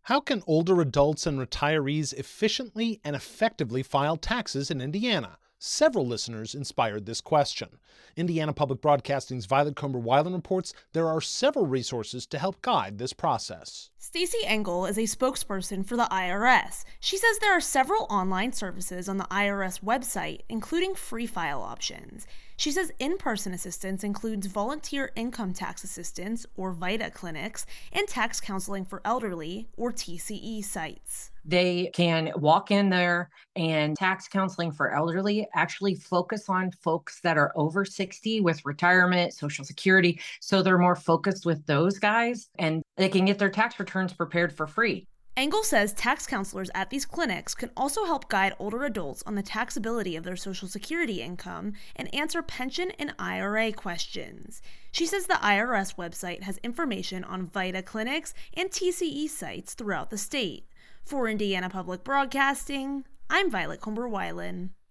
How can older adults and retirees efficiently and effectively file taxes in Indiana? Several listeners inspired this question. Indiana Public Broadcasting's Violet Comber-Weiland reports there are several resources to help guide this process. Stacey Engel is a spokesperson for the IRS. She says there are several online services on the IRS website, including free file options. She says in-person assistance includes volunteer income tax assistance, or VITA clinics, and tax counseling for elderly, or TCE sites. They can walk in there, and tax counseling for elderly actually focus on folks that are over 60 with retirement, Social Security. So they're more focused with those guys, and they can get their tax returns prepared for free. Engel says tax counselors at these clinics can also help guide older adults on the taxability of their Social Security income and answer pension and IRA questions. She says the IRS website has information on VITA clinics and TCE sites throughout the state. For Indiana Public Broadcasting, I'm Violet Comber-Weiland.